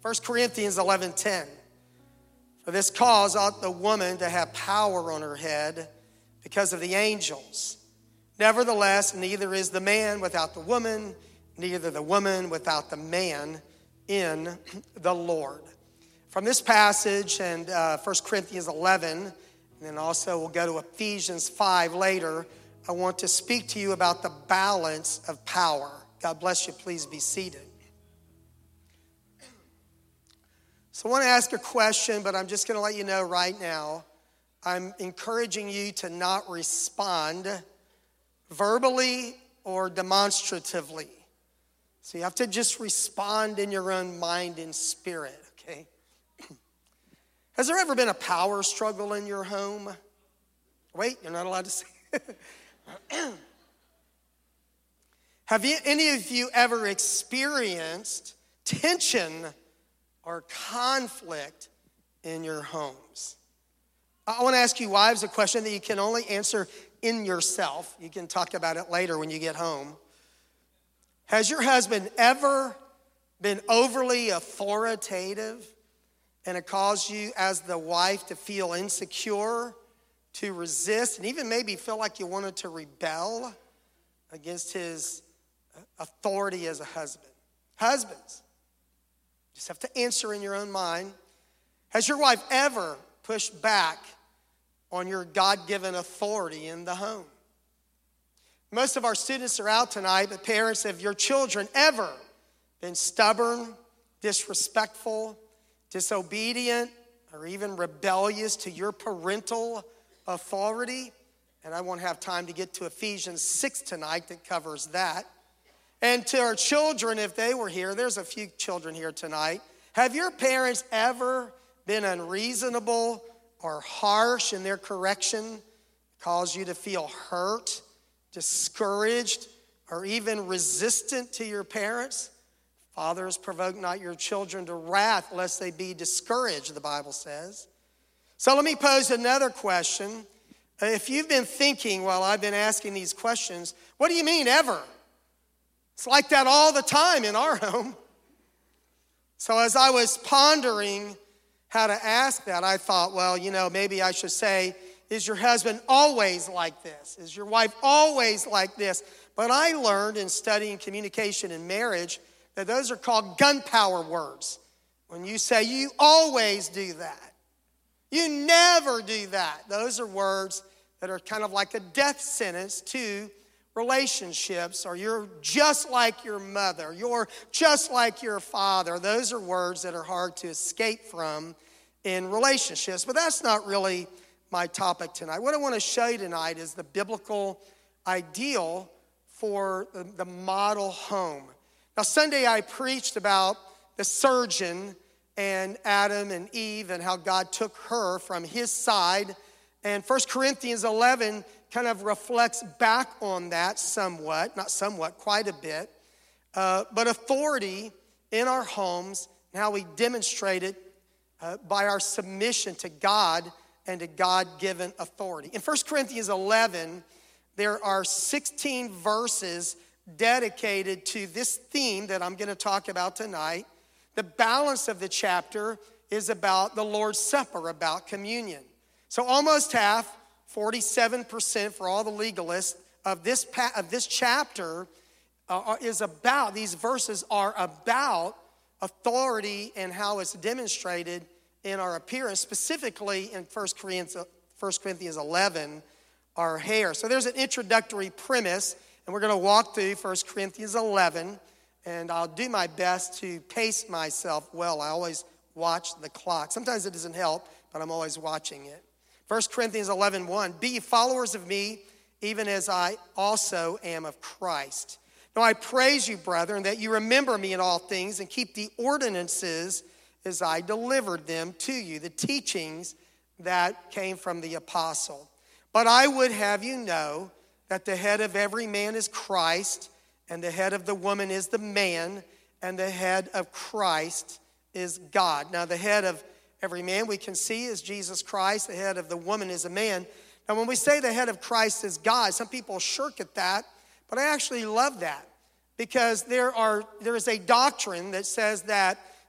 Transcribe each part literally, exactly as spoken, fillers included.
First Corinthians eleven ten. For this cause ought the woman to have power on her head because of the angels. Nevertheless, neither is the man without the woman, neither the woman without the man in the Lord. From this passage and uh, First Corinthians eleven, and then also we'll go to Ephesians five later, I want to speak to you about the balance of power. God bless you. Please be seated. So I want to ask a question, but I'm just going to let you know right now, I'm encouraging you to not respond verbally or demonstratively. So you have to just respond in your own mind and spirit, okay? Has there ever been a power struggle in your home? Wait, you're not allowed to say it. Have you, any of you ever experienced tension or conflict in your homes? I want to ask you wives a question that you can only answer in yourself. You can talk about it later when you get home. Has your husband ever been overly authoritative and it caused you as the wife to feel insecure, to resist, and even maybe feel like you wanted to rebel against his authority as a husband? Husbands, just have to answer in your own mind. Has your wife ever pushed back on your God-given authority in the home? Most of our students are out tonight, but parents, have your children ever been stubborn, disrespectful, disobedient, or even rebellious to your parental authority? And I won't have time to get to Ephesians six tonight that covers that. And to our children, if they were here, there's a few children here tonight. Have your parents ever been unreasonable or harsh in their correction, caused you to feel hurt, discouraged, or even resistant to your parents? Fathers, provoke not your children to wrath, lest they be discouraged, the Bible says. So let me pose another question. If you've been thinking while I've been asking these questions, what do you mean ever? It's like that all the time in our home. So as I was pondering how to ask that, I thought, well, you know, maybe I should say, is your husband always like this? Is your wife always like this? But I learned in studying communication and marriage that those are called gunpowder words. When you say, you always do that, you never do that, those are words that are kind of like a death sentence to relationships. Or you're just like your mother, you're just like your father. Those are words that are hard to escape from in relationships. But that's not really my topic tonight. What I want to show you tonight is the biblical ideal for the, the model home. Now, Sunday I preached about the surgeon and Adam and Eve and how God took her from his side. And First Corinthians eleven kind of reflects back on that somewhat, not somewhat, quite a bit. Uh, but authority in our homes and how we demonstrate it uh, by our submission to God and to God-given authority. In First Corinthians eleven, there are sixteen verses dedicated to this theme that I'm going to talk about tonight. The balance of the chapter is about the Lord's Supper, about communion. So almost half, forty-seven percent for all the legalists of this pa- of this chapter uh, is about, these verses are about authority and how it's demonstrated in our appearance, specifically in First Corinthians eleven, our hair. So there's an introductory premise, and we're going to walk through First Corinthians eleven, and I'll do my best to pace myself well. I always watch the clock. Sometimes it doesn't help, but I'm always watching it. First Corinthians eleven one, be ye followers of me, even as I also am of Christ. Now I praise you, brethren, that you remember me in all things and keep the ordinances as I delivered them to you, the teachings that came from the apostle. But I would have you know that the head of every man is Christ, and the head of the woman is the man, and the head of Christ is God. Now the head of every man we can see is Jesus Christ. The head of the woman is a man. Now when we say the head of Christ is God, some people shirk at that, but I actually love that, because there are there is a doctrine that says that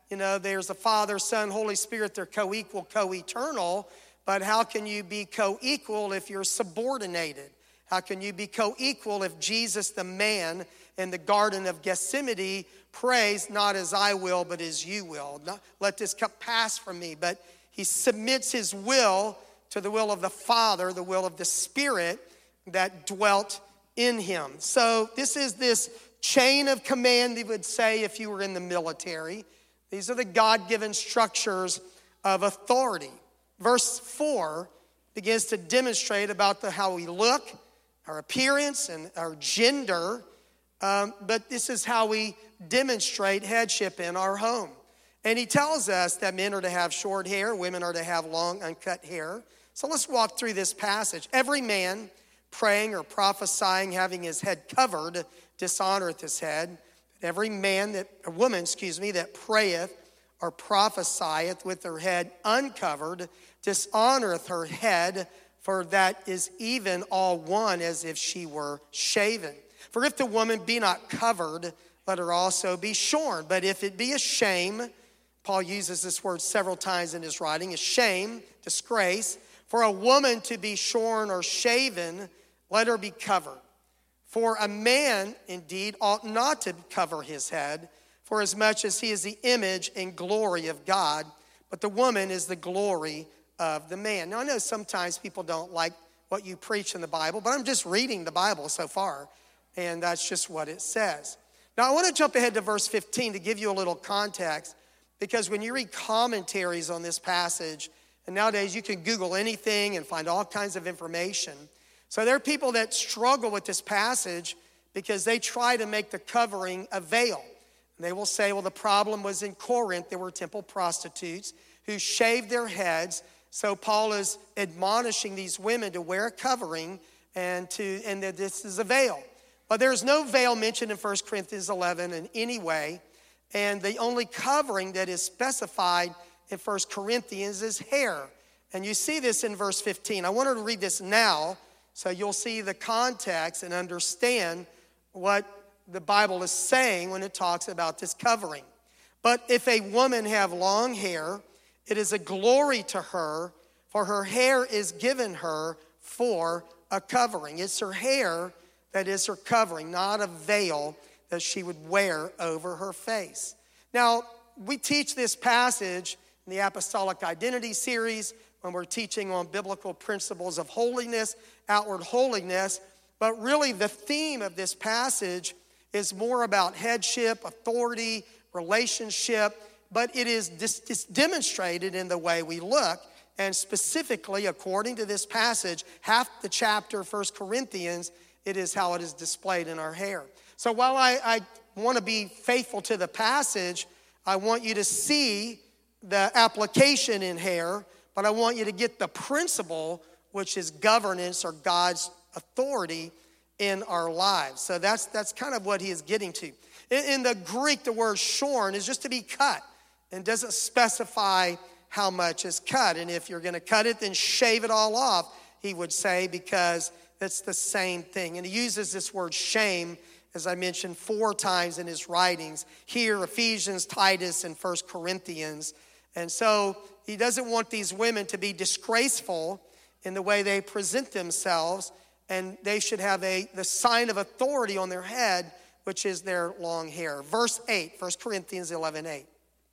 you know, there's a Father, Son, Holy Spirit, they're co-equal, co-eternal, but how can you be co-equal if you're subordinated? How can you be co-equal if Jesus, the man in the Garden of Gethsemane, prays, not as I will, but as you will? Not, let this cup pass from me. But he submits his will to the will of the Father, the will of the Spirit that dwelt in him. So this is this chain of command, they would say, if you were in the military. These are the God-given structures of authority. Verse four begins to demonstrate about the, how we look, our appearance, and our gender. Um, but this is how we demonstrate headship in our home. And he tells us that men are to have short hair, women are to have long, uncut hair. So let's walk through this passage. Every man praying or prophesying, having his head covered, dishonoreth his head. Every man that, a woman, excuse me, that prayeth or prophesieth with her head uncovered, dishonoreth her head, for that is even all one as if she were shaven. For if the woman be not covered, let her also be shorn. But if it be a shame, Paul uses this word several times in his writing, a shame, disgrace, for a woman to be shorn or shaven, let her be covered. For a man, indeed, ought not to cover his head, for as much as he is the image and glory of God, but the woman is the glory of the man. Now, I know sometimes people don't like what you preach in the Bible, but I'm just reading the Bible so far, and that's just what it says. Now, I want to jump ahead to verse fifteen to give you a little context, because when you read commentaries on this passage, and nowadays you can Google anything and find all kinds of information. So there are people that struggle with this passage because they try to make the covering a veil. And they will say, well, the problem was in Corinth, there were temple prostitutes who shaved their heads. So Paul is admonishing these women to wear a covering and to and that this is a veil. But there's no veil mentioned in First Corinthians eleven in any way. And the only covering that is specified in First Corinthians is hair. And you see this in verse fifteen. I wanted to read this now so you'll see the context and understand what the Bible is saying when it talks about this covering. But if a woman have long hair, it is a glory to her, for her hair is given her for a covering. It's her hair that is her covering, not a veil that she would wear over her face. Now, we teach this passage in the Apostolic Identity series when we're teaching on biblical principles of holiness, outward holiness. But really the theme of this passage is more about headship, authority, relationship, but it is dis- it's demonstrated in the way we look. And specifically, according to this passage, half the chapter, First Corinthians, it is how it is displayed in our hair. So while I, I want to be faithful to the passage, I want you to see the application in hair, but I want you to get the principle, which is governance or God's authority in our lives. So that's that's kind of what he is getting to. In, in the Greek, the word shorn is just to be cut and doesn't specify how much is cut. And if you're going to cut it, then shave it all off, he would say, because that's the same thing. And he uses this word shame, as I mentioned, four times in his writings. Here, Ephesians, Titus, and First Corinthians. And so he doesn't want these women to be disgraceful in the way they present themselves, and they should have a the sign of authority on their head, which is their long hair. Verse eight, First Corinthians eleven eight.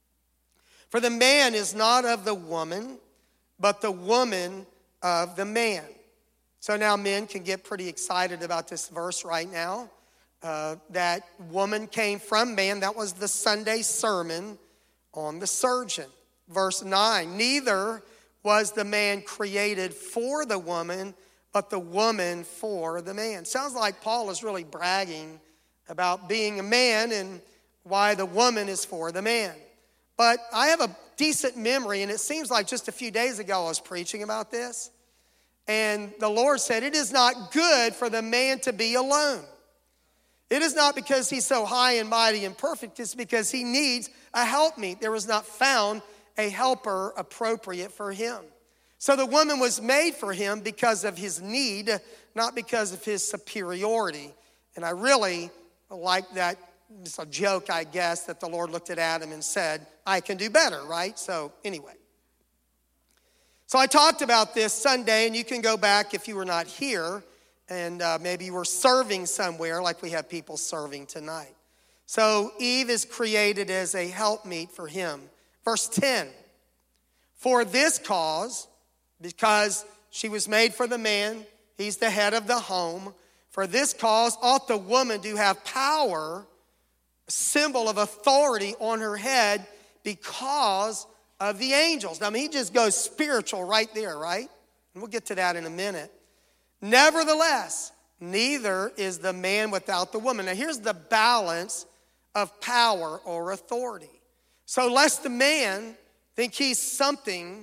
For the man is not of the woman, but the woman of the man. So now men can get pretty excited about this verse right now. Uh, that woman came from man. That was the Sunday sermon on the surgeon. Verse nine, neither was the man created for the woman, but the woman for the man. Sounds like Paul is really bragging about being a man and why the woman is for the man. But I have a decent memory, and it seems like just a few days ago I was preaching about this. And the Lord said, it is not good for the man to be alone. It is not because he's so high and mighty and perfect. It's because he needs a helpmeet. There was not found a helper appropriate for him. So the woman was made for him because of his need, not because of his superiority. And I really like that it's a joke, I guess, that the Lord looked at Adam and said, I can do better, right? So anyway. So I talked about this Sunday, and you can go back if you were not here, and uh, maybe you were serving somewhere like we have people serving tonight. So Eve is created as a helpmeet for him. Verse ten, for this cause, because she was made for the man, he's the head of the home, for this cause ought the woman to have power, a symbol of authority on her head because of the angels. Now, I mean, he just goes spiritual right there, right? And we'll get to that in a minute. Nevertheless, neither is the man without the woman. Now, here's the balance of power or authority. So lest the man think he's something,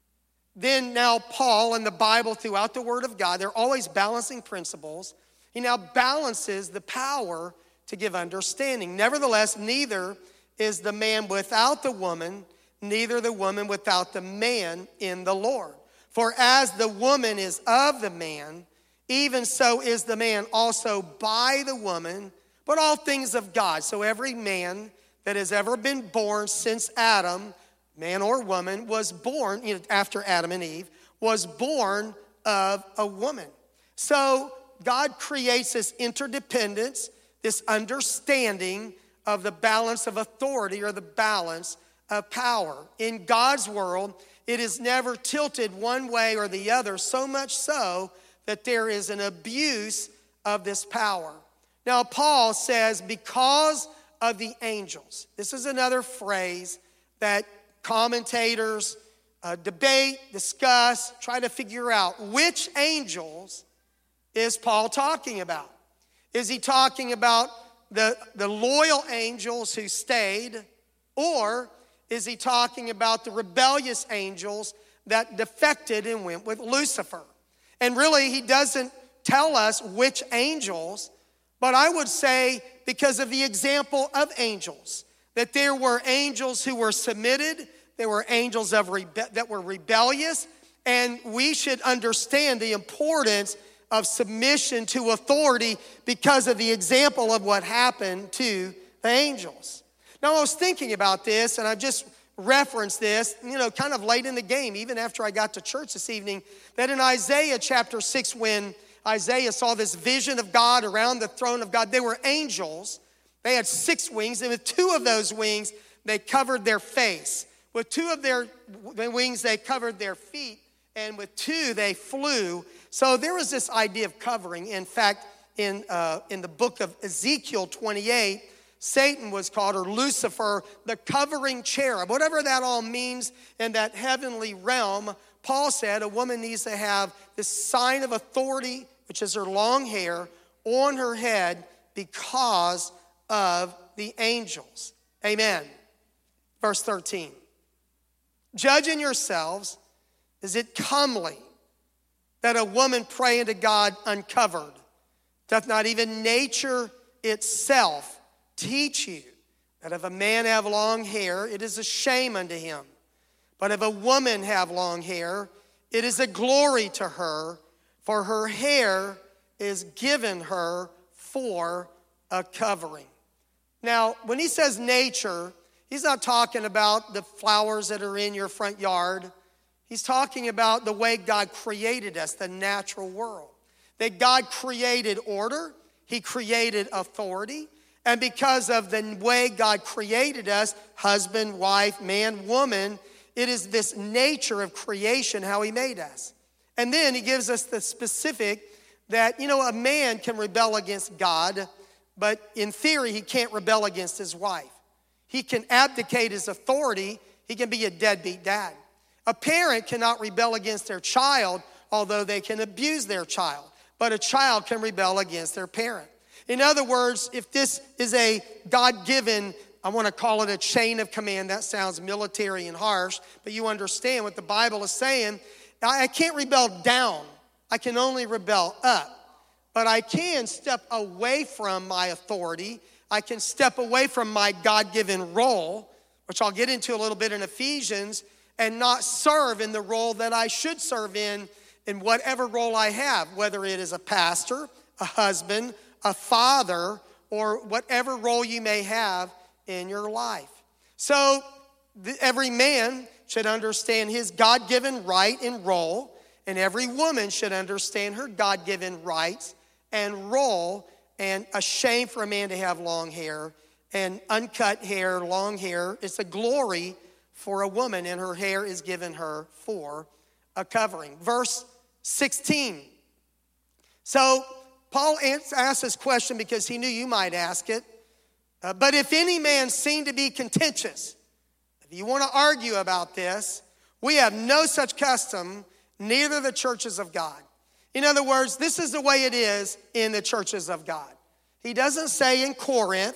then now Paul and the Bible throughout the Word of God, they're always balancing principles. He now balances the power to give understanding. Nevertheless, neither is the man without the woman, neither the woman without the man in the Lord. For as the woman is of the man, even so is the man also by the woman, but all things of God. So every man that has ever been born since Adam, man or woman, was born, you know, after Adam and Eve, was born of a woman. So God creates this interdependence, this understanding of the balance of authority or the balance of power. In God's world, it is never tilted one way or the other, so much so that there is an abuse of this power. Now, Paul says, because of the angels. This is another phrase that commentators uh, debate, discuss, try to figure out which angels is Paul talking about. Is he talking about the, the loyal angels who stayed, or is he talking about the rebellious angels that defected and went with Lucifer? And really, he doesn't tell us which angels, but I would say because of the example of angels, that there were angels who were submitted, there were angels of rebe- that were rebellious, and we should understand the importance of submission to authority because of the example of what happened to the angels. Now, I was thinking about this, and I've just referenced this, you know, kind of late in the game, even after I got to church this evening, that in Isaiah chapter six, when Isaiah saw this vision of God around the throne of God, there were angels. They had six wings, and with two of those wings, they covered their face. With two of their wings, they covered their feet, and with two, they flew. So there was this idea of covering. In fact, in uh, in the book of Ezekiel twenty-eight, Satan was called, or Lucifer, the covering cherub. Whatever that all means in that heavenly realm, Paul said a woman needs to have this sign of authority, which is her long hair, on her head because of the angels. Amen. Verse thirteen. Judge in yourselves, is it comely that a woman pray unto God uncovered? Doth not even nature itself teach you that if a man have long hair, it is a shame unto him? But if a woman have long hair, it is a glory to her, for her hair is given her for a covering. Now, when he says nature, he's not talking about the flowers that are in your front yard. He's talking about the way God created us, the natural world. That God created order, he created authority, and because of the way God created us, husband, wife, man, woman, it is this nature of creation, how he made us. And then he gives us the specific that, you know, a man can rebel against God, but in theory, he can't rebel against his wife. He can abdicate his authority. He can be a deadbeat dad. A parent cannot rebel against their child, although they can abuse their child. But a child can rebel against their parent. In other words, if this is a God-given, I want to call it a chain of command. That sounds military and harsh, but you understand what the Bible is saying. I can't rebel down. I can only rebel up. But I can step away from my authority. I can step away from my God-given role, which I'll get into a little bit in Ephesians, and not serve in the role that I should serve in, in whatever role I have, whether it is a pastor, a husband, a father, or whatever role you may have in your life. So the, every man should understand his God-given right and role, and every woman should understand her God-given rights and role. And a shame for a man to have long hair and uncut hair, long hair. It's a glory for a woman, and her hair is given her for a covering. Verse sixteen. So Paul asked this question because he knew you might ask it. Uh, but if any man seem to be contentious, if you want to argue about this, we have no such custom, neither the churches of God. In other words, this is the way it is in the churches of God. He doesn't say in Corinth.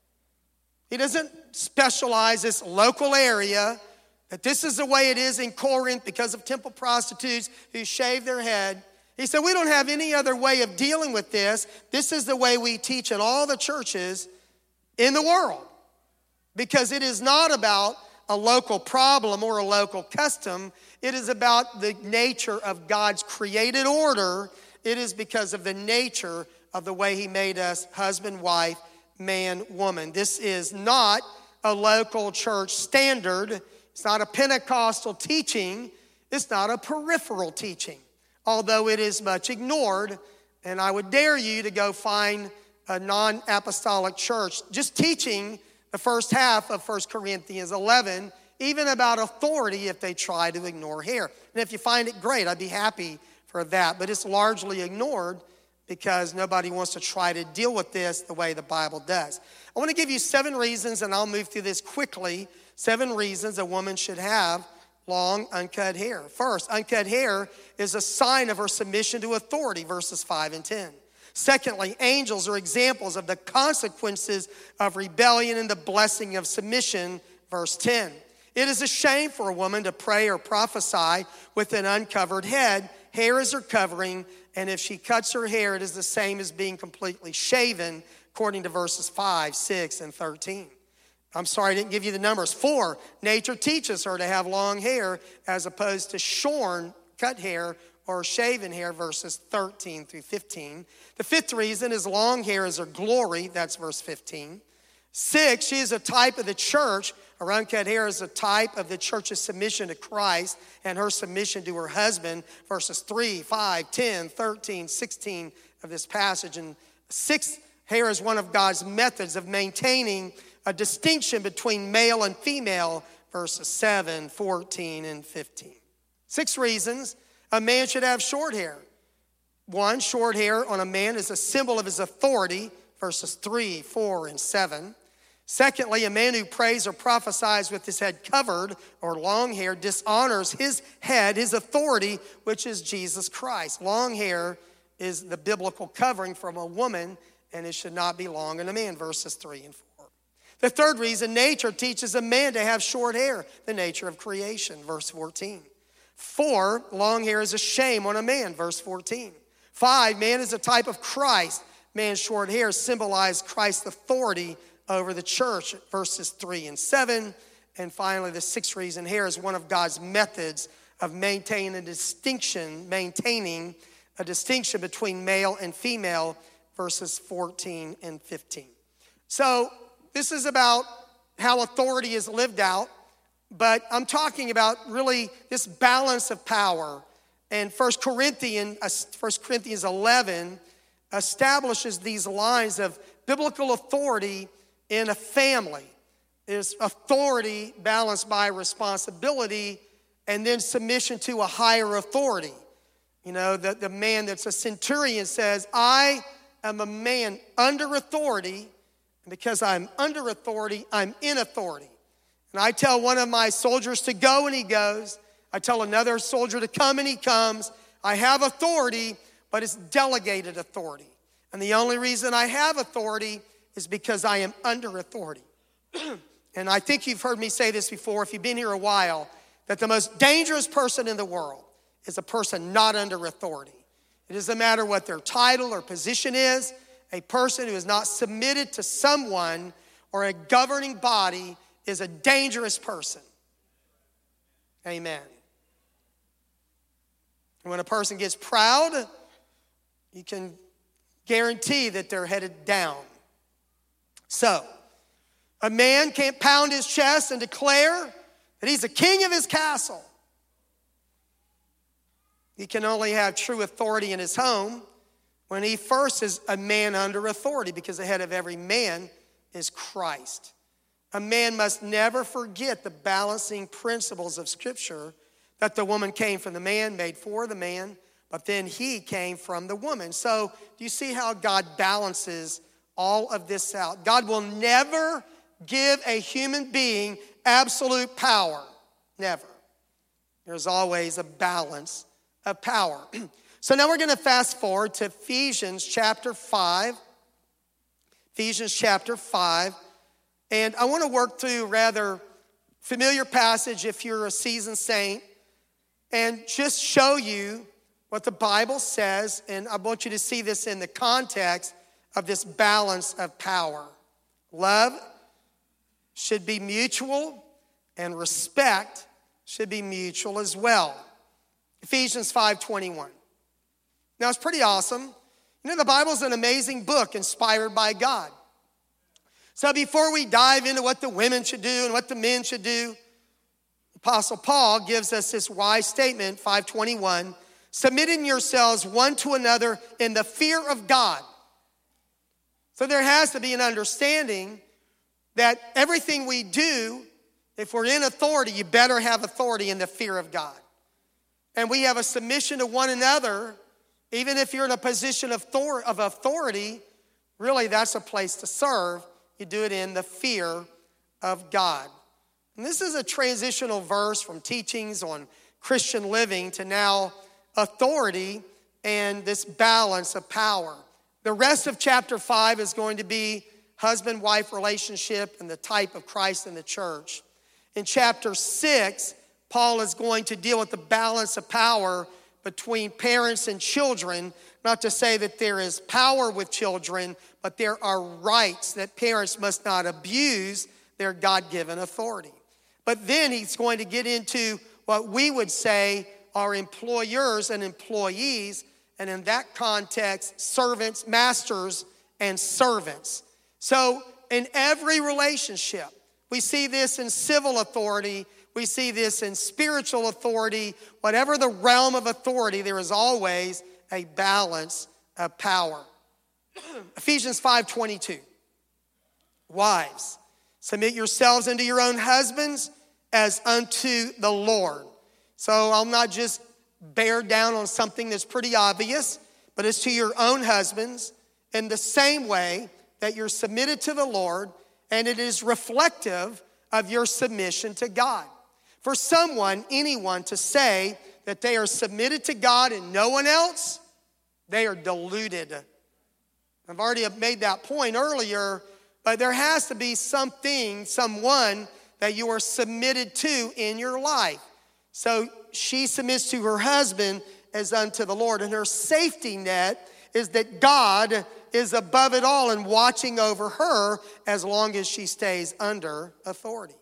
He doesn't specialize this local area that this is the way it is in Corinth because of temple prostitutes who shave their head. He said, we don't have any other way of dealing with this. This is the way we teach in all the churches in the world. Because it is not about a local problem or a local custom. It is about the nature of God's created order. It is because of the nature of the way he made us husband, wife, man, woman. This is not a local church standard. It's not a Pentecostal teaching. It's not a peripheral teaching, although it is much ignored. And I would dare you to go find a non-apostolic church just teaching the first half of First Corinthians eleven, even about authority if they try to ignore hair. And if you find it, great, I'd be happy for that. But it's largely ignored because nobody wants to try to deal with this the way the Bible does. I want to give you seven reasons, and I'll move through this quickly. Seven reasons a woman should have long, uncut hair. First, uncut hair is a sign of her submission to authority, verses five and ten. Secondly, angels are examples of the consequences of rebellion and the blessing of submission, verse ten. It is a shame for a woman to pray or prophesy with an uncovered head. Hair is her covering, and if she cuts her hair, it is the same as being completely shaven, according to verses five, six, and thirteen. I'm sorry I didn't give you the numbers. Four, nature teaches her to have long hair as opposed to shorn, cut hair, or shaven hair, verses thirteen through fifteen. The fifth reason is long hair is her glory, that's verse fifteen. Six, she is a type of the church. Her uncut hair is a type of the church's submission to Christ and her submission to her husband, verses three, five, ten, thirteen, sixteen of this passage. And six, hair is one of God's methods of maintaining a distinction between male and female, verses seven, fourteen, and fifteen. Six reasons a man should have short hair. One, short hair on a man is a symbol of his authority, verses three, four, and seven. Secondly, a man who prays or prophesies with his head covered or long hair dishonors his head, his authority, which is Jesus Christ. Long hair is the biblical covering from a woman, and it should not be long in a man, verses three and four. The third reason, nature teaches a man to have short hair, the nature of creation, verse fourteen. Four, long hair is a shame on a man, verse fourteen. Five, man is a type of Christ. Man's short hair symbolizes Christ's authority over the church, verses three and seven. And finally, the sixth reason, hair is one of God's methods of maintaining a distinction, maintaining a distinction between male and female, verses fourteen and fifteen. So this is about how authority is lived out, but I'm talking about really this balance of power. And First Corinthians, First Corinthians eleven establishes these lines of biblical authority in a family. There's authority balanced by responsibility and then submission to a higher authority. You know, the, the man that's a centurion says, I am a man under authority, and because I'm under authority, I'm in authority. And I tell one of my soldiers to go, and he goes. I tell another soldier to come, and he comes. I have authority, but it's delegated authority. And the only reason I have authority is because I am under authority. And I think you've heard me say this before, if you've been here a while, that the most dangerous person in the world is a person not under authority. It doesn't matter what their title or position is. A person who is not submitted to someone or a governing body is a dangerous person. Amen. And when a person gets proud, you can guarantee that they're headed down. So, a man can't pound his chest and declare that he's the king of his castle. He can only have true authority in his home when he first is a man under authority, because the head of every man is Christ. A man must never forget the balancing principles of Scripture, that the woman came from the man, made for the man, but then he came from the woman. So do you see how God balances all of this out? God will never give a human being absolute power. Never. There's always a balance of power. So now we're going to fast forward to Ephesians chapter five. Ephesians chapter five. And I want to work through a rather familiar passage if you're a seasoned saint, and just show you what the Bible says. And I want you to see this in the context of this balance of power. Love should be mutual, and respect should be mutual as well. Ephesians five twenty-one. Now, it's pretty awesome. You know, the Bible's an amazing book inspired by God. So before we dive into what the women should do and what the men should do, Apostle Paul gives us this wise statement, five twenty-one, submitting yourselves one to another in the fear of God. So there has to be an understanding that everything we do, if we're in authority, you better have authority in the fear of God. And we have a submission to one another, even if you're in a position of authority, really that's a place to serve. You do it in the fear of God. And this is a transitional verse from teachings on Christian living to now authority and this balance of power. The rest of chapter five is going to be husband-wife relationship and the type of Christ in the church. In chapter six, Paul is going to deal with the balance of power between parents and children. Not to say that there is power with children, but there are rights that parents must not abuse their God-given authority. But then he's going to get into what we would say are employers and employees, and in that context, servants, masters, and servants. So in every relationship, we see this in civil authority, we see this in spiritual authority. Whatever the realm of authority, there is always a balance of power. Ephesians five twenty-two. Wives, submit yourselves unto your own husbands as unto the Lord. So I'll not just bear down on something that's pretty obvious, but it's to your own husbands in the same way that you're submitted to the Lord, and it is reflective of your submission to God. For someone, anyone, to say that they are submitted to God and no one else, they are deluded. I've already made that point earlier, but there has to be something, someone that you are submitted to in your life. So she submits to her husband as unto the Lord, and her safety net is that God is above it all and watching over her as long as she stays under authority.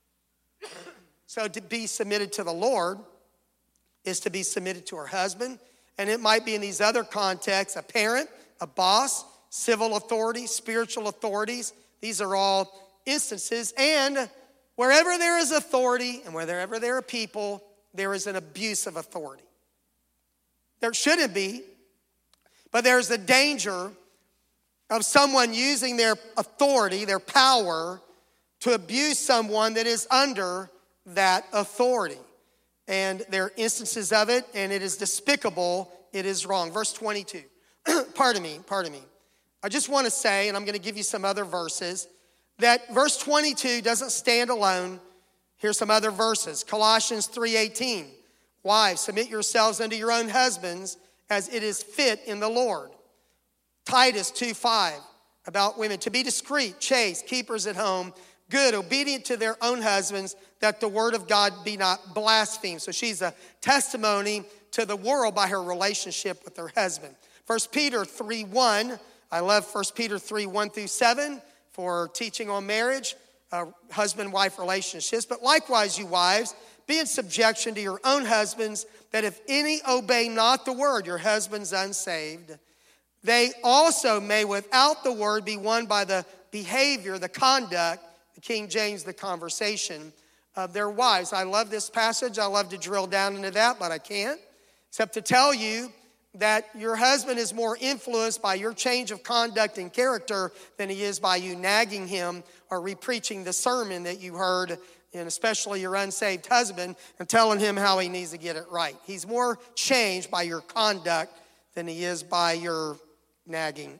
So to be submitted to the Lord is to be submitted to her husband. And it might be in these other contexts, a parent, a boss, civil authority, spiritual authorities. These are all instances. And wherever there is authority and wherever there are people, there is an abuse of authority. There shouldn't be, but there's the danger of someone using their authority, their power, to abuse someone that is under that authority. And there are instances of it, and it is despicable, it is wrong. Verse twenty-two, pardon me, pardon me. I just want to say, and I'm going to give you some other verses, that verse twenty-two doesn't stand alone. Here's some other verses. Colossians three eighteen, wives, submit yourselves unto your own husbands as it is fit in the Lord. Titus two five, about women, to be discreet, chaste, keepers at home, good, obedient to their own husbands, that the word of God be not blasphemed. So she's a testimony to the world by her relationship with her husband. First Peter three one, I love First Peter three one through seven for teaching on marriage, uh, husband-wife relationships. But likewise, you wives, be in subjection to your own husbands, that if any obey not the word, your husbands unsaved, they also may without the word be won by the behavior, the conduct, the King James, the conversation of their wives. I love this passage. I love to drill down into that, but I can't, except to tell you that your husband is more influenced by your change of conduct and character than he is by you nagging him or repreaching the sermon that you heard, and especially your unsaved husband, and telling him how he needs to get it right. He's more changed by your conduct than he is by your nagging.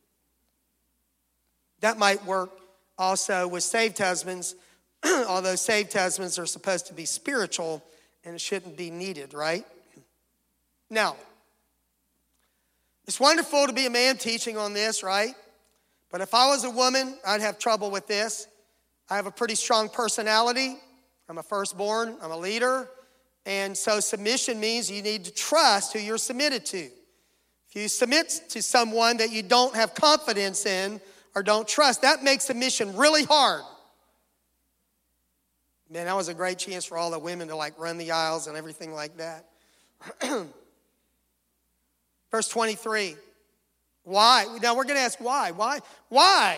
That might work also with saved husbands, although saved husbands are supposed to be spiritual and it shouldn't be needed, right? Now, it's wonderful to be a man teaching on this, right? But if I was a woman, I'd have trouble with this. I have a pretty strong personality. I'm a firstborn. I'm a leader. And so submission means you need to trust who you're submitted to. If you submit to someone that you don't have confidence in or don't trust, that makes submission really hard. Man, that was a great chance for all the women to like run the aisles and everything like that. Verse twenty-three, why? Now we're going to ask why. Why? Why?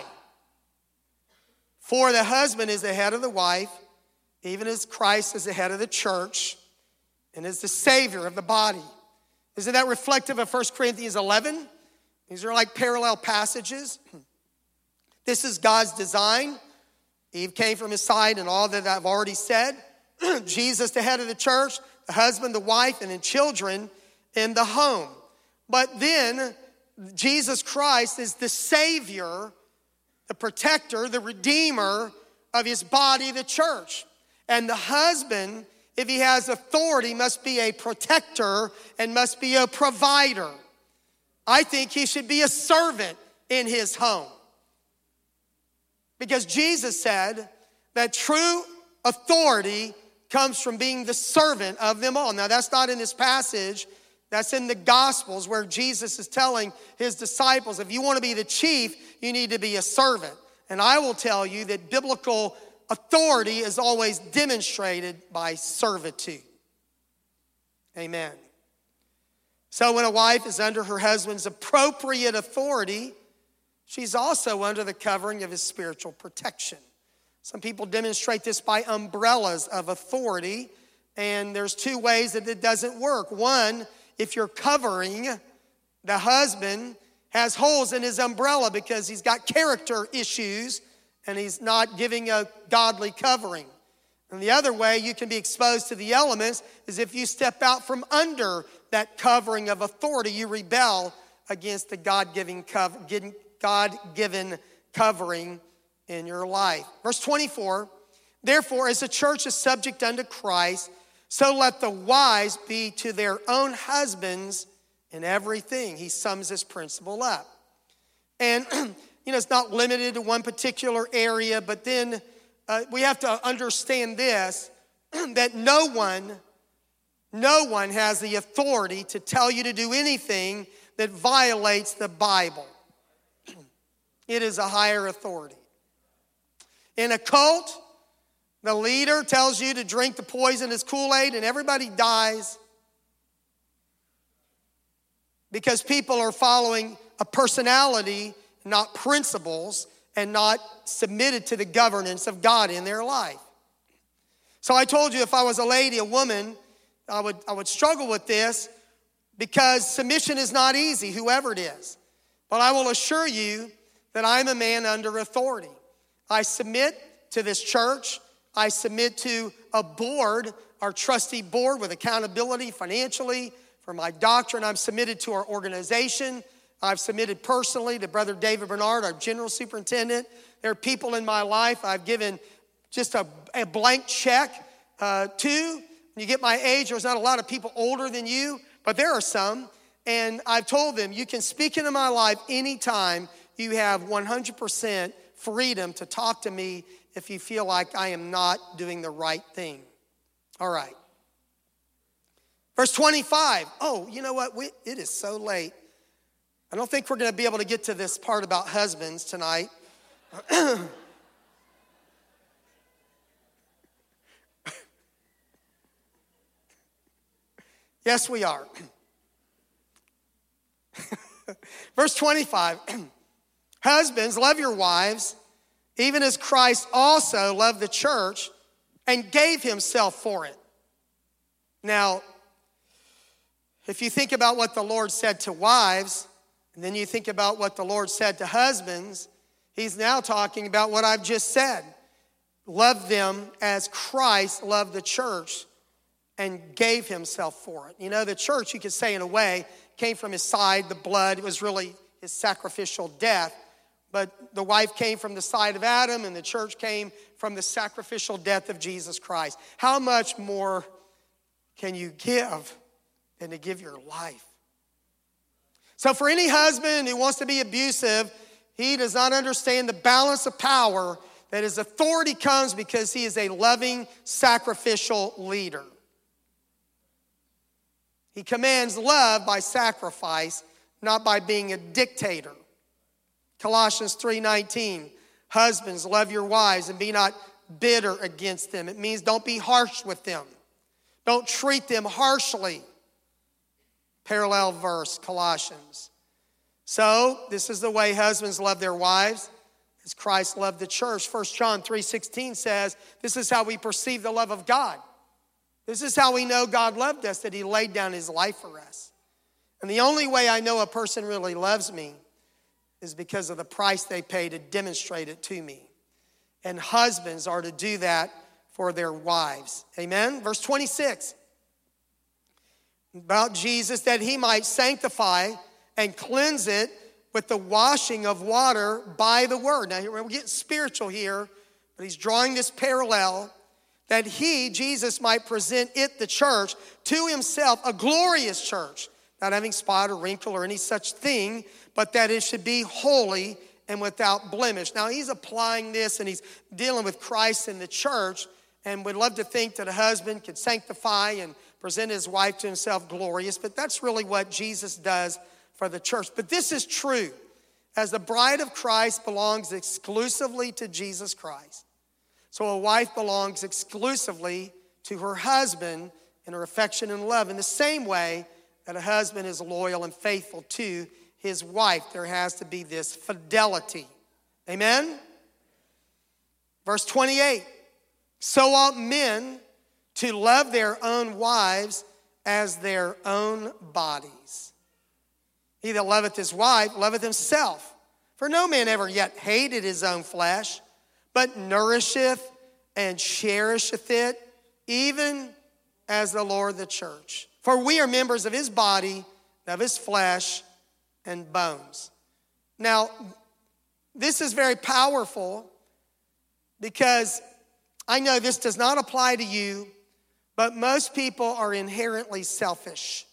For the husband is the head of the wife, even as Christ is the head of the church and is the Savior of the body. Isn't that reflective of First Corinthians eleven? These are like parallel passages. This is God's design. Eve came from his side and all that I've already said. Jesus, the head of the church, the husband, the wife, and then children in the home. But then Jesus Christ is the Savior, the protector, the redeemer of his body, the church. And the husband, if he has authority, must be a protector and must be a provider. I think he should be a servant in his home. Because Jesus said that true authority comes from being the servant of them all. Now, that's not in this passage. That's in the Gospels where Jesus is telling his disciples, if you want to be the chief, you need to be a servant. And I will tell you that biblical authority is always demonstrated by servitude. Amen. So when a wife is under her husband's appropriate authority, she's also under the covering of his spiritual protection. Some people demonstrate this by umbrellas of authority, and there's two ways that it doesn't work. One, if you're covering, the husband has holes in his umbrella because he's got character issues and he's not giving a godly covering. And the other way you can be exposed to the elements is if you step out from under that covering of authority, you rebel against the God-given cover, God-given covering in your life. Verse twenty-four, therefore, as the church is subject unto Christ, so let the wives be to their own husbands in everything. He sums this principle up. And, you know, it's not limited to one particular area, but then uh, we have to understand this, that no one, no one has the authority to tell you to do anything that violates the Bible. It is a higher authority. In a cult, the leader tells you to drink the poisonous Kool-Aid and everybody dies because people are following a personality, not principles, and not submitted to the governance of God in their life. So I told you if I was a lady, a woman, I would, I would struggle with this because submission is not easy, whoever it is. But I will assure you that I'm a man under authority. I submit to this church. I submit to a board, our trustee board with accountability financially for my doctrine. I'm submitted to our organization. I've submitted personally to Brother David Bernard, our general superintendent. There are people in my life I've given just a, a blank check uh, to. When you get my age, there's not a lot of people older than you, but there are some. And I've told them, you can speak into my life anytime. You have one hundred percent freedom to talk to me if you feel like I am not doing the right thing. All right. Verse twenty-five. Oh, you know what? We, it is so late. I don't think we're going to be able to get to this part about husbands tonight. Yes, we are. Verse twenty-five, husbands, love your wives, even as Christ also loved the church and gave himself for it. Now, if you think about what the Lord said to wives, and then you think about what the Lord said to husbands, he's now talking about what I've just said. Love them as Christ loved the church and gave himself for it. You know, the church, you could say in a way, came from his side, the blood. It was really his sacrificial death. But the wife came from the side of Adam, and the church came from the sacrificial death of Jesus Christ. How much more can you give than to give your life? So for any husband who wants to be abusive, he does not understand the balance of power, that his authority comes because he is a loving, sacrificial leader. He commands love by sacrifice, not by being a dictator. Colossians three nineteen, husbands, love your wives and be not bitter against them. It means don't be harsh with them. Don't treat them harshly. Parallel verse, Colossians. So, this is the way husbands love their wives, as Christ loved the church. First John three sixteen says, this is how we perceive the love of God. This is how we know God loved us, that he laid down his life for us. And the only way I know a person really loves me is because of the price they pay to demonstrate it to me. And husbands are to do that for their wives. Amen? Verse twenty-six. About Jesus, that he might sanctify and cleanse it with the washing of water by the word. Now, we're getting spiritual here, but he's drawing this parallel, that he, Jesus, might present it, the church, to himself, a glorious church, not having spot or wrinkle or any such thing, but that it should be holy and without blemish. Now, he's applying this, and he's dealing with Christ and the church, and would love to think that a husband could sanctify and present his wife to himself glorious, but that's really what Jesus does for the church. But this is true, as the bride of Christ belongs exclusively to Jesus Christ. So a wife belongs exclusively to her husband in her affection and love. In the same way that a husband is loyal and faithful to his wife, there has to be this fidelity. Amen? Verse twenty-eight, so ought men to love their own wives as their own bodies. He that loveth his wife loveth himself. For no man ever yet hated his own flesh, but nourisheth and cherisheth it, even as the Lord the church. For we are members of his body, of his flesh and bones. Now, this is very powerful, because I know this does not apply to you, but most people are inherently selfish.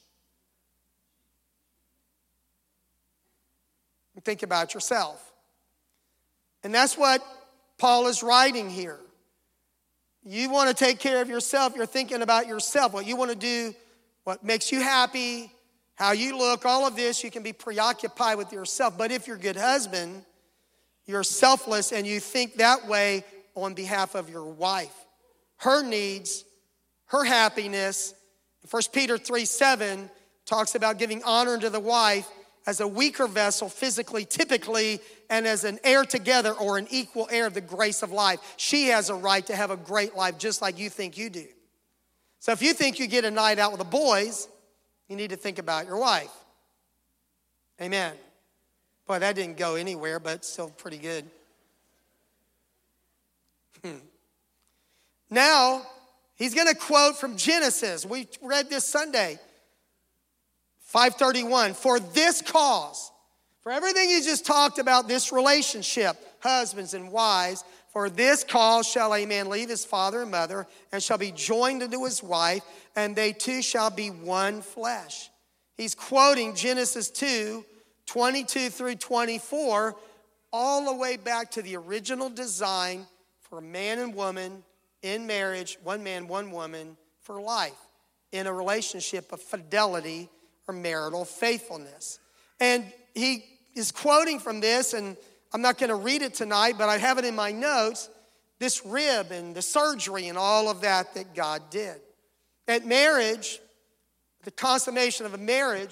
Think about yourself. And that's what Paul is writing here. You want to take care of yourself. You're thinking about yourself, what you want to do, what makes you happy, how you look, all of this. You can be preoccupied with yourself. But if you're a good husband, you're selfless and you think that way on behalf of your wife. Her needs, her happiness. First Peter three seven talks about giving honor to the wife as a weaker vessel physically, typically, and as an heir together or an equal heir of the grace of life. She has a right to have a great life just like you think you do. So if you think you get a night out with the boys, you need to think about your wife. Amen. Boy, that didn't go anywhere, but still pretty good. Hmm. Now, he's going to quote from Genesis. We read this Sunday. five thirty-one, for this cause, for everything you just talked about, this relationship, husbands and wives, for this cause shall a man leave his father and mother, and shall be joined unto his wife, and they two shall be one flesh. He's quoting Genesis two, twenty-two through twenty-four, all the way back to the original design for a man and woman in marriage, one man, one woman, for life, in a relationship of fidelity or marital faithfulness. And he is quoting from this, and I'm not going to read it tonight, but I have it in my notes, this rib and the surgery and all of that that God did. At marriage, the consummation of a marriage,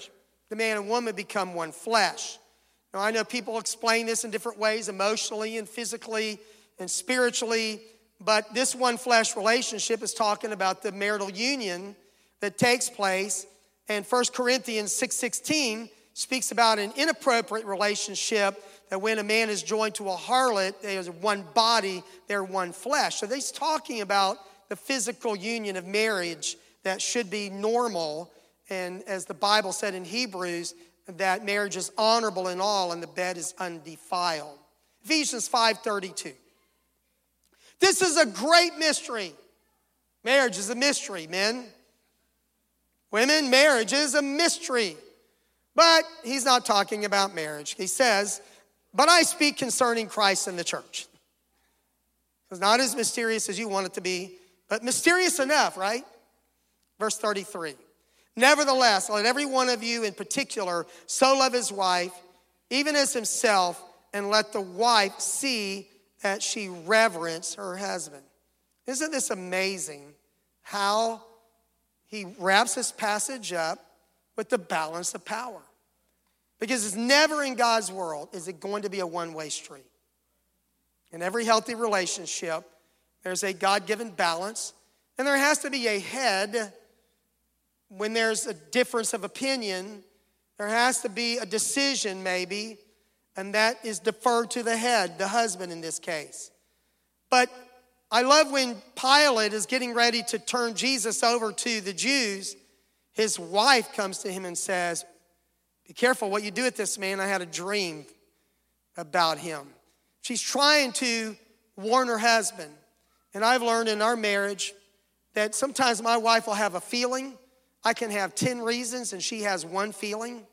the man and woman become one flesh. Now, I know people explain this in different ways, emotionally and physically and spiritually, but this one flesh relationship is talking about the marital union that takes place. And First Corinthians six sixteen speaks about an inappropriate relationship, that when a man is joined to a harlot, they are one body, they're one flesh. So he's talking about the physical union of marriage that should be normal. And as the Bible said in Hebrews, that marriage is honorable in all and the bed is undefiled. Ephesians five thirty-two. This is a great mystery. Marriage is a mystery, men. Women, marriage is a mystery. But he's not talking about marriage. He says, but I speak concerning Christ and the church. It's not as mysterious as you want it to be, but mysterious enough, right? Verse thirty-three. Nevertheless, let every one of you in particular so love his wife, even as himself, and let the wife see that she reverence her husband. Isn't this amazing how he wraps this passage up with the balance of power? Because it's never in God's world is it going to be a one-way street. In every healthy relationship, there's a God-given balance, and there has to be a head. When there's a difference of opinion, there has to be a decision maybe, and that is deferred to the head, the husband in this case. But I love when Pilate is getting ready to turn Jesus over to the Jews, his wife comes to him and says, be careful what you do with this man. I had a dream about him. She's trying to warn her husband. And I've learned in our marriage that sometimes my wife will have a feeling. I can have ten reasons and she has one feeling.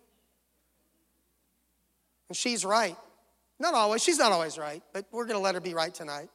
And she's right. Not always. She's not always right, but we're going to let her be right tonight.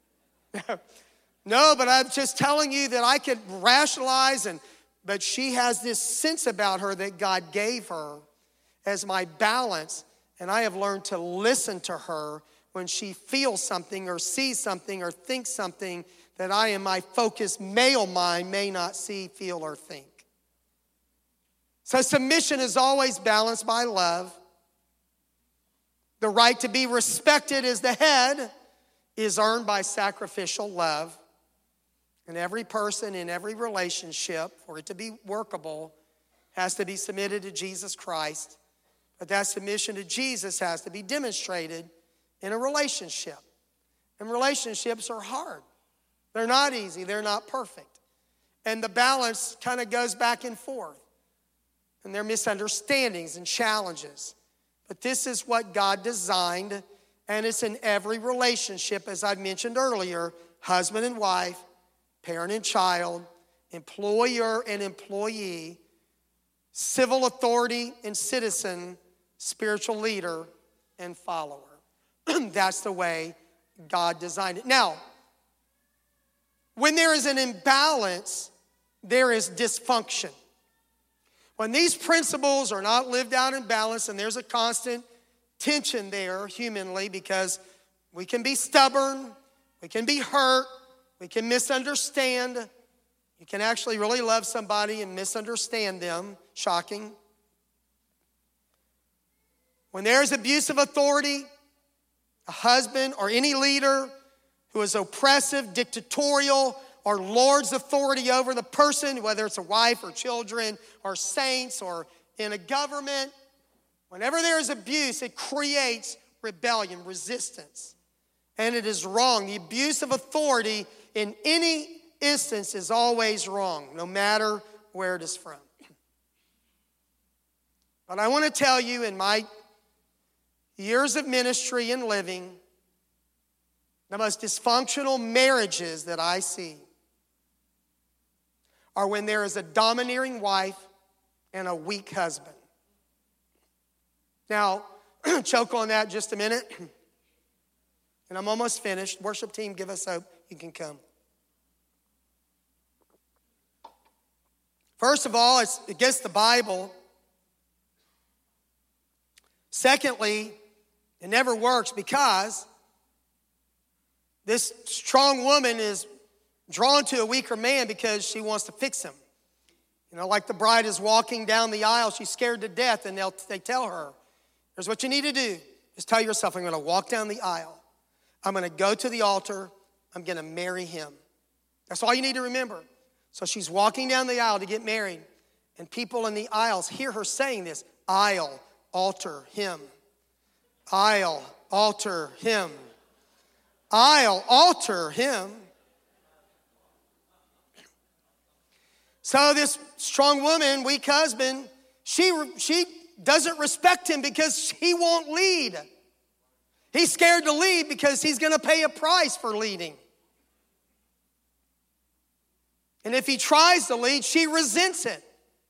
No, but I'm just telling you that I could rationalize, and but she has this sense about her that God gave her as my balance, and I have learned to listen to her when she feels something or sees something or thinks something that I, in my focused male mind, may not see, feel, or think. So submission is always balanced by love. The right to be respected as the head is earned by sacrificial love. And every person in every relationship, for it to be workable, has to be submitted to Jesus Christ. But that submission to Jesus has to be demonstrated in a relationship. And relationships are hard. They're not easy. They're not perfect. And the balance kind of goes back and forth. And there are misunderstandings and challenges. But this is what God designed, and it's in every relationship, as I mentioned earlier, husband and wife, parent and child, employer and employee, civil authority and citizen, spiritual leader and follower. That's the way God designed it. Now, when there is an imbalance, there is dysfunction. When these principles are not lived out in balance, and there's a constant tension there humanly, because we can be stubborn, we can be hurt, we can misunderstand. You can actually really love somebody and misunderstand them. Shocking. When there's abuse of authority, a husband or any leader who is oppressive, dictatorial, or lord's authority over the person, whether it's a wife or children or saints or in a government, whenever there is abuse, it creates rebellion, resistance. And it is wrong. The abuse of authority in any instance is always wrong, no matter where it is from. But I want to tell you, in my years of ministry and living, the most dysfunctional marriages that I see are when there is a domineering wife and a weak husband. Now, choke on that just a minute. And I'm almost finished. Worship team, give us hope. You can come. First of all, it's against the Bible. Secondly, it never works because this strong woman is drawn to a weaker man because she wants to fix him. You know, like the bride is walking down the aisle, she's scared to death, and they'll, they tell her, here's what you need to do. Just tell yourself, I'm going to walk down the aisle. I'm going to go to the altar. I'm going to marry him. That's all you need to remember. So she's walking down the aisle to get married, and people in the aisles hear her saying this, aisle, altar, him. Aisle, altar, him. Aisle, altar, him. So this strong woman, weak husband, she, she doesn't respect him because he won't lead. He's scared to lead because he's going to pay a price for leading. And if he tries to lead, she resents it.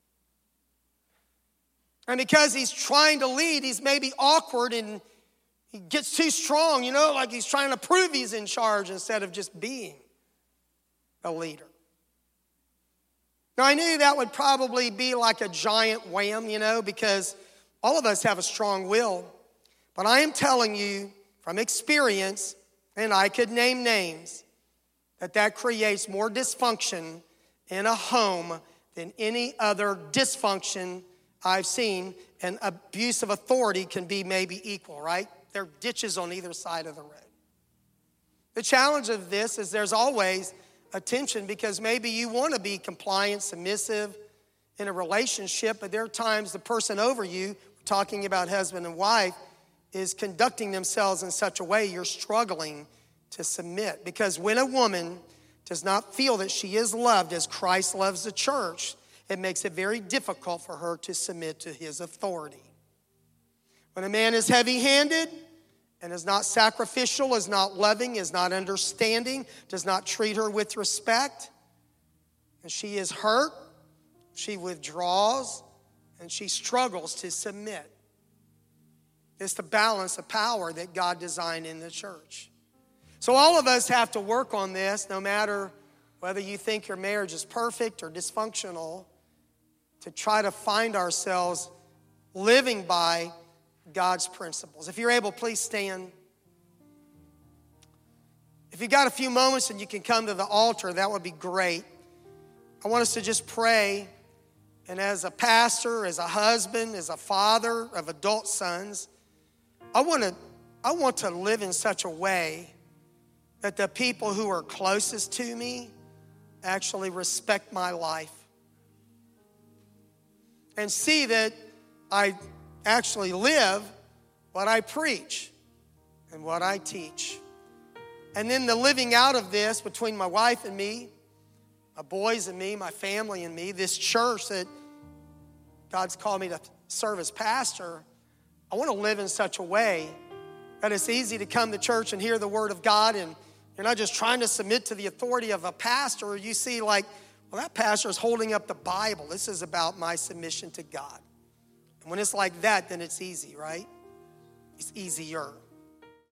And because he's trying to lead, he's maybe awkward and he gets too strong, you know, like he's trying to prove he's in charge instead of just being a leader. Now, I knew that would probably be like a giant wham, you know, because all of us have a strong will. But I am telling you from experience, and I could name names, that that creates more dysfunction in a home than any other dysfunction I've seen. And abuse of authority can be maybe equal, right? There are ditches on either side of the road. The challenge of this is there's always a tension because maybe you want to be compliant, submissive in a relationship, but there are times the person over you, we're talking about husband and wife, is conducting themselves in such a way you're struggling to submit. Because when a woman does not feel that she is loved as Christ loves the church, it makes it very difficult for her to submit to his authority. When a man is heavy-handed and is not sacrificial, is not loving, is not understanding, does not treat her with respect, and she is hurt, she withdraws, and she struggles to submit. It's the balance of power that God designed in the church. So all of us have to work on this, no matter whether you think your marriage is perfect or dysfunctional, to try to find ourselves living by God's principles. If you're able, please stand. If you got a few moments and you can come to the altar, that would be great. I want us to just pray. And as a pastor, as a husband, as a father of adult sons, I want to I want to live in such a way that the people who are closest to me actually respect my life and see that I actually live what I preach and what I teach. And then the living out of this between my wife and me, my boys and me, my family and me, this church that God's called me to serve as pastor, I want to live in such a way that it's easy to come to church and hear the word of God, and you're not just trying to submit to the authority of a pastor. You see like, well, that pastor is holding up the Bible. This is about my submission to God. And when it's like that, then it's easy, right? It's easier.